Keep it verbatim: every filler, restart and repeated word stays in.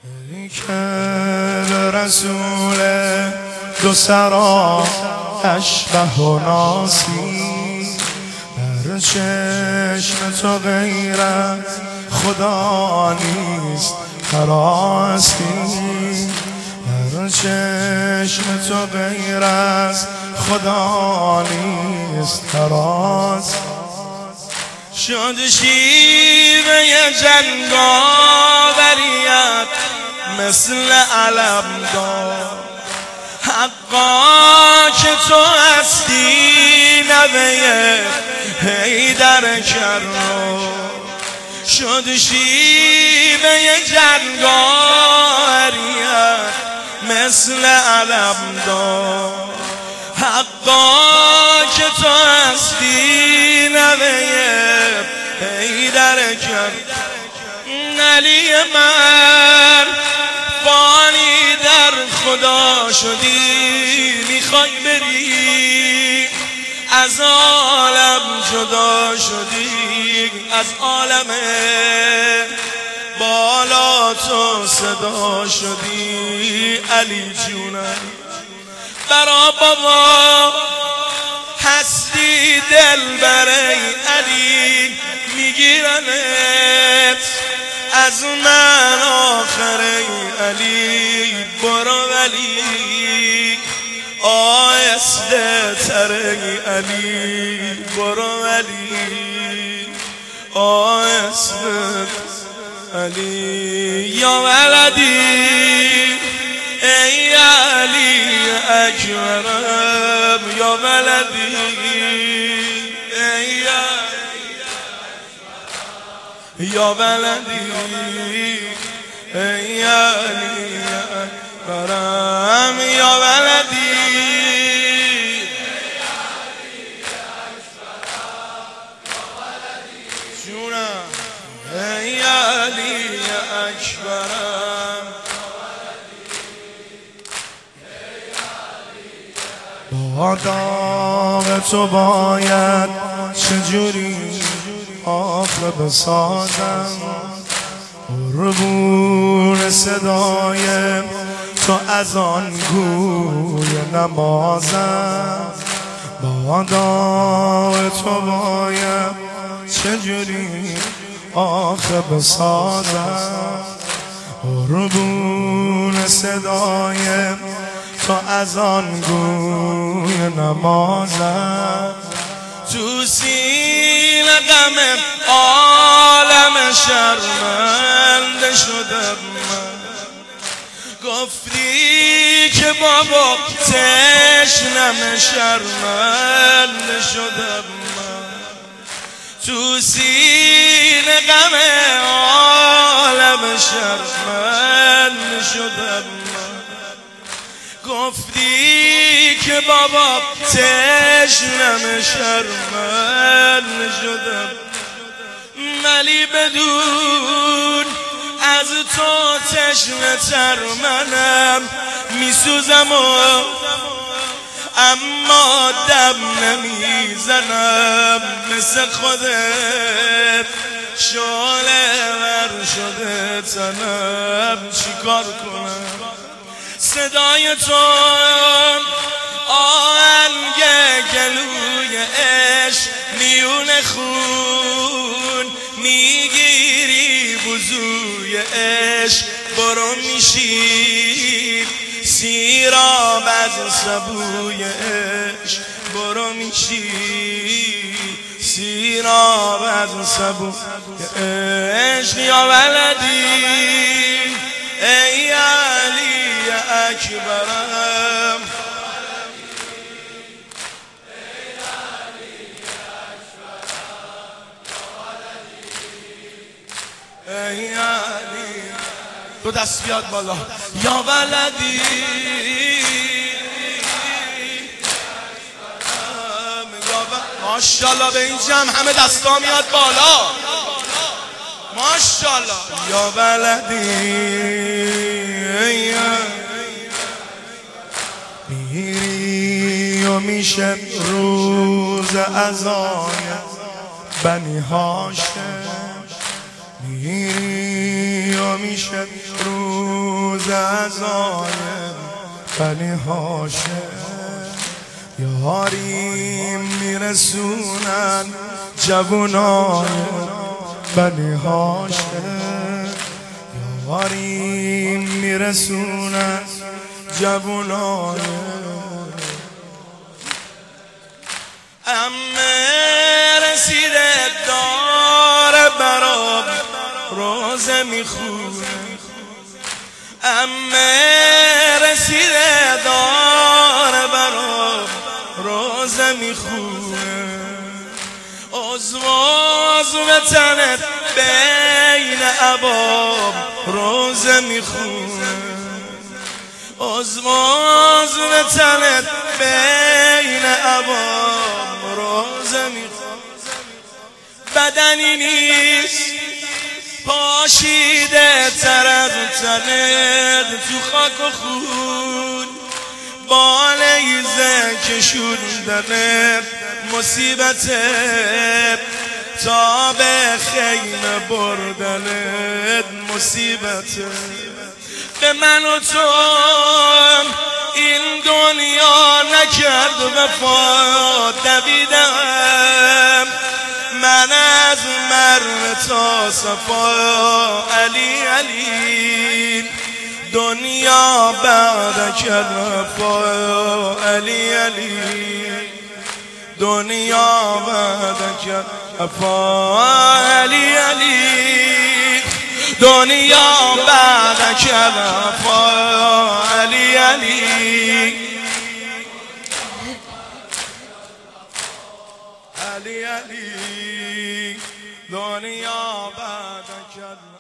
ای که به رسول دو سرا اشبه و ناسی، در چشم تو غیر از خدا نیست هراسی، در چشم تو غیر از خدا نیست هراسی. شد شیوه جنگاوریت مثل علمدار، حقا که تو هستی نوه حیدر کرار. شد شیوه جنگاوریت مثل علمدار، حقا که تو هستی نوه حیدر کرد. علی من فانی در خدا شدی، میخوای بری از عالم جدا شدی، از عالم بالا تو صدا شدی. علی جونم برا بابا هستی دل برای علی، میگیرنت از من آخره علی. برو ولی آهسته تره علی، برو ولی آهسته علی. یا ولدی ای علی اکبرم، یا ولدی ای یا ولدی ای علی اکبرم، یا ولدی جونم ای علی اکبرم. با داغ تو باید چجوری آخه بسازم، قربون صدای تو از آن گوی نمازم. با داغ تو باید چجوری آخه بسازم، قربون صدای تو از آن گوی نمازم. تو سینه غم عالم شرمنده شدم من، گفتی که بابا تشنم شرمنده شدم من. تو سینه غم عالم شرمنده شدم من، گفتی که بابا تشنم شرمن شدم. ولی بدون از تو تشنه تر منم میسوزم و اما دم نمیزنم. مثل خودت شعله ور شده تنم، چیکار کنم؟ صدای تو آهنگ گلوی عشق، میون خون میگیری وضوی عشق. برو میشی سیراب از سبوی عشق، برو میشی سیراب از سبوی عشق. یا ولدی ای علی اکبرم، ای علی. دو دست بیاد بالا. یا ولدی ماشاءالله به این جمع همه دستا میاد بالا، ماشاءالله. یا ولدی میری و میشه روز عزای بنی هاشم، میری و میشه روز روز عزایم بنی هاشم یاریم میرسونن جوانای بنی هاشم یاریم میرسونن جوانای امه رسیده داره برام روزه میخونه امه رسیده داره برام روزه میخونه عضو عضو تنت بین عباب روزه میخونه عضو عضو تنت بین عباب روزه میخونه بدنی نیست پاشیده تر از تنت تو خاک و خون بالیزه کشوندنت مصیبته تا به خیمه بردنت مصیبته به من و تو این دنیا نکرد وفا دویدم من از مرو تا صفا علی علی دنیا بعد وفا علی علی دنیا بعد وفا علی علی دنیا بعد وفا علی علی علی علی دنیا بعد